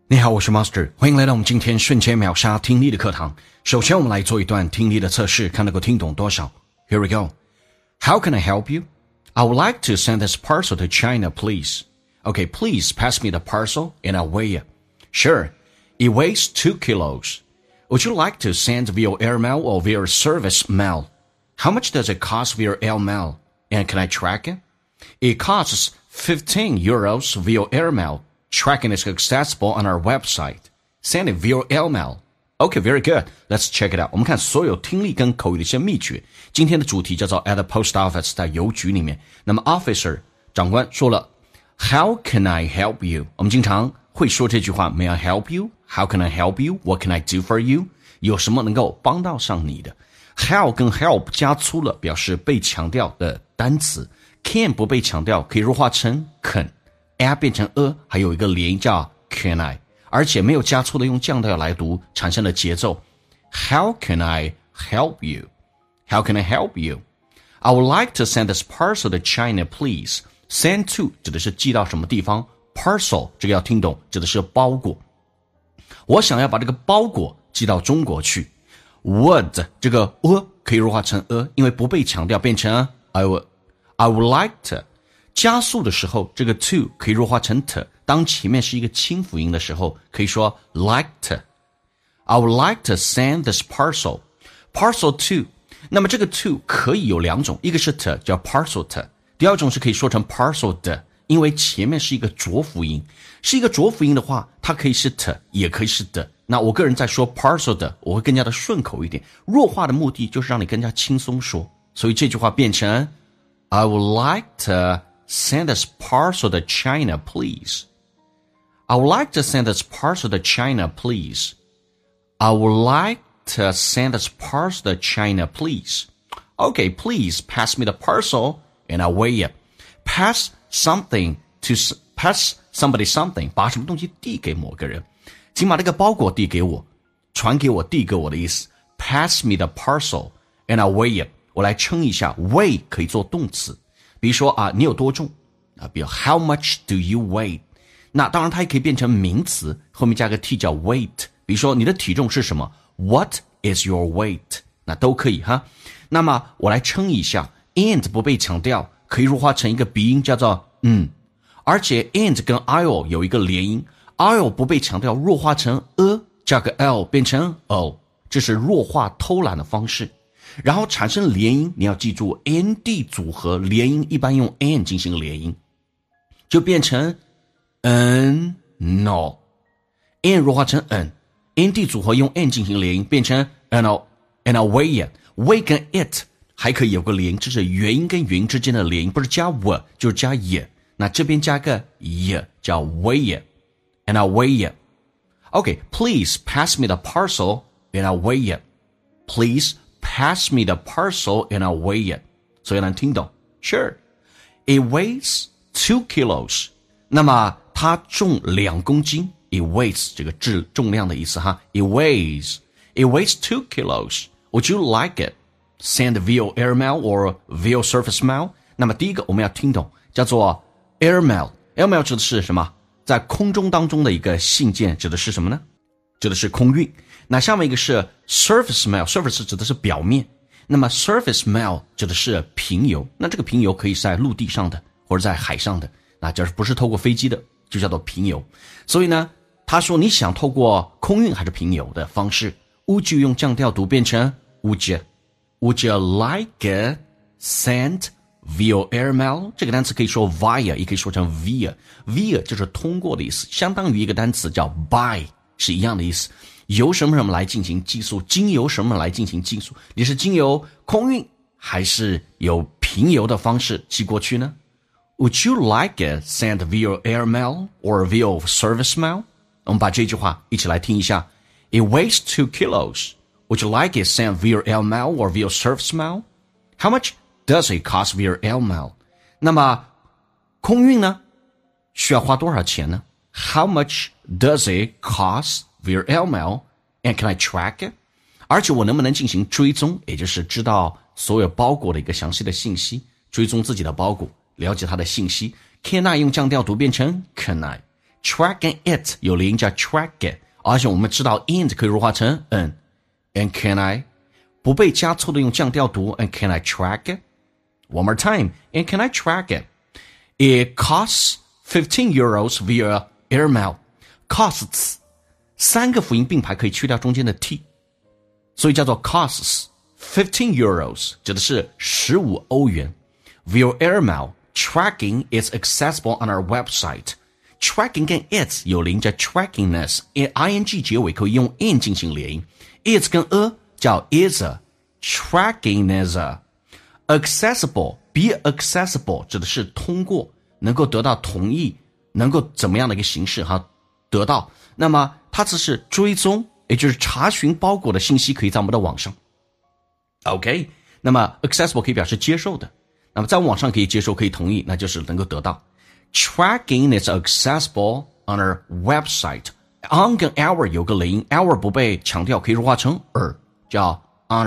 你好，我是 Master， 欢迎来到我们今天瞬间秒杀听力的课堂。首先我们来做一段听力的测试，看能够听懂多少。Here we go. How can I help you? I would like to send this parcel to China, please. Okay, please pass me the parcel and I'll weigh it. Sure. It weighs 2 kilos. Would you like to send via airmail or via service mail? How much does it cost via airmail? And can I track it? It costs 15 euros via airmail.Tracking is accessible on our website. Send it via email. Okay, very good. Let's check it out. 我们看所有听力跟口语的一些秘诀。今天的主题叫做 At the post office， 在邮局里面。那么 officer 长官说了 How can I help you? 我们经常会说这句话 May I help you? How can I help you? What can I do for you? 有什么能够帮到上你的？ How 跟 help 加粗了，表示被强调的单词。Can 不被强调，可以弱化成肯。a 变成 还有一个连音叫 can I， 而且没有加粗的用降调来读，产生了节奏。How can I help you? How can I help you? I would like to send this parcel to China, please. Send to 指的是寄到什么地方， parcel 这个要听懂，指的是包裹。我想要把这个包裹寄到中国去。Would 这个可以弱化成因为不被强调，变成 I would like to。加速的时候，这个 to 可以弱化成 t， 当前面是一个清辅音的时候，可以说 like to。I would like to send this parcel to。 那么这个 to 可以有两种，一个是 t 叫 parcel to， 第二种是可以说成 parcel 的，因为前面是一个浊辅音，是一个浊辅音的话，它可以是 t 也可以是的。那我个人在说 parcel 的，我会更加的顺口一点，弱化的目的就是让你更加轻松说，所以这句话变成 I would like to send this parcel to China, please. I would like to send this parcel to China, please. I would like to send this parcel to China, please. Okay, please pass me the parcel and I'll weigh it. Pass somebody something. 把什么东西递给某个人，请把这个包裹递给我，传给我，递给我的意思。Pass me the parcel and I'll weigh it. 我来称一下 weigh 可以做动词。比如说你有多重比如 How much do you weigh？ 那当然它也可以变成名词，后面加个 t 叫 weight。 比如说你的体重是什么 What is your weight？ 那都可以哈。那么我来称一下 and 不被强调，可以弱化成一个鼻音叫做而且 and 跟 I'll 有一个连音， I'll 不被强调，弱化成加个 l 变成 o， 这是弱化偷懒的方式。然后产生连音，你要记住 ND 组合连音一般用 n 进行连音，就变成 no， n 弱化成 ND 组合用 n 进行连音，变成 no and weigh it。 weigh 跟 it 还可以有个连音，这是元音跟元音之间的连音，不是加我就是加也，那这边加个也叫 weigh it and weigh it。 Okay, please pass me the parcel and I'll weigh it. Please pass me the parcel and I'll weigh it. 所以能听懂 Sure. It weighs 2 kilos. 那么它重2公斤 It weighs 这个重量的意思哈。It weighs 2 kilos. Would you like it? Send via airmail or via surface mail? 那么第一个我们要听懂叫做 airmail. Airmail 指的是什么？在空中当中的一个信件，指的是什么呢？指的是空运。那下面一个是 surface mail， surface 指的是表面，那么 surface mail 指的是平邮，那这个平邮可以在陆地上的或者在海上的，那就是不是透过飞机的就叫做平邮。所以呢他说你想透过空运还是平邮的方式， would you 用降调读变成 would you like it sent via airmail？ 这个单词可以说 via 也可以说成 via 就是通过的意思，相当于一个单词叫 by 是一样的意思，由什么什么来进行寄宿，经由什么来进行寄宿，你是经由空运还是有平邮的方式寄过去呢？ Would you like it sent via airmail or via service mail？ 我们把这句话一起来听一下。 It weighs 2 kilos. Would you like it sent via airmail or via service mail? How much does it cost via airmail？ 那么空运呢需要花多少钱呢？ How much does it cost via airmail and can I track it？ 而且我能不能进行追踪，也就是知道所有包裹的一个详细的信息，追踪自己的包裹，了解它的信息。 Can I 用降调读变成 Can I？ track 跟 it 有连音叫 track it， 而且我们知道 int 可以弱化成 n。 And can I 不被加粗的用降调读 And can I track it? One more time. And can I track it? It costs 15 euros via airmail. Costs 三个辅音并排可以去掉中间的 t， 所以叫做 costs 15 euros 指的是15欧元。Via airmail, tracking is accessible on our website. Tracking 跟 it 有连叫 trackingness， ing 结尾可以用 in 进行连音。it 跟 a 叫 is a tracking is a accessible be accessible 指的是通过能够得到同意，能够怎么样的一个形式得到。那么它只是追踪，也就是查询包裹的信息可以在我们的网上。OK， 那么 accessible 可以表示接受的，那么在网上可以接受可以同意，那就是能够得到。Tracking is accessible on our website。 on 跟 our 有个连音， our 不被强调可以弱化成 叫 on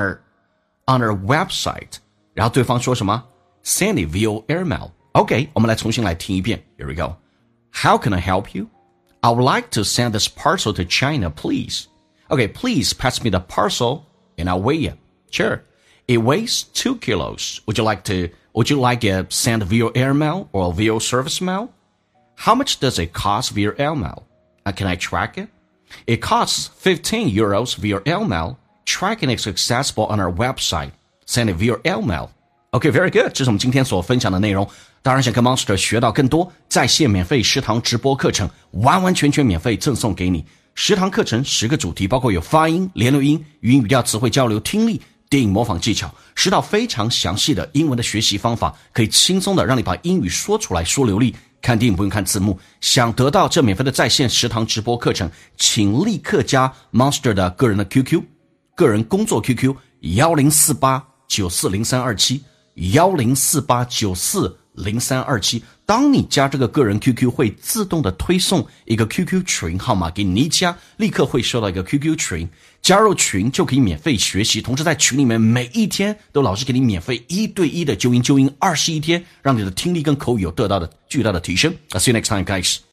our website， 然后对方说什么 Send it via airmail。 OK， 我们来重新来听一遍。 Here we go. How can I help you? I would like to send this parcel to China, please. Okay, please pass me the parcel and I'll weigh it. Sure. It weighs 2 kilos. Would you like it sent via airmail or via service mail? How much does it cost via airmail? Can I track it? It costs 15 euros via airmail. Tracking is accessible on our website. Send it via airmail. Okay, very good. 这是我们今天所分享的内容。当然想跟 Monster 学到更多，在线免费10堂直播课程，完全免费赠送给你。10堂课程10个主题，包括有发音、连读音、语音语调、词汇交流、听力、电影模仿技巧，10道非常详细的英文的学习方法，可以轻松的让你把英语说出来，说流利。看电影不用看字幕。想得到这免费的在线10堂直播课程，请立刻加 Monster 的个人的 QQ， 个人工作 QQ 1048940327 1048940327。当你加这个个人 QQ 会自动的推送一个 QQ 群号码给你加，立刻会收到一个 QQ 群，加入群就可以免费学习，同时在群里面每一天都老师给你免费1对1的纠音21天，让你的听力跟口语有得到的巨大的提升。I'll see you next time, guys.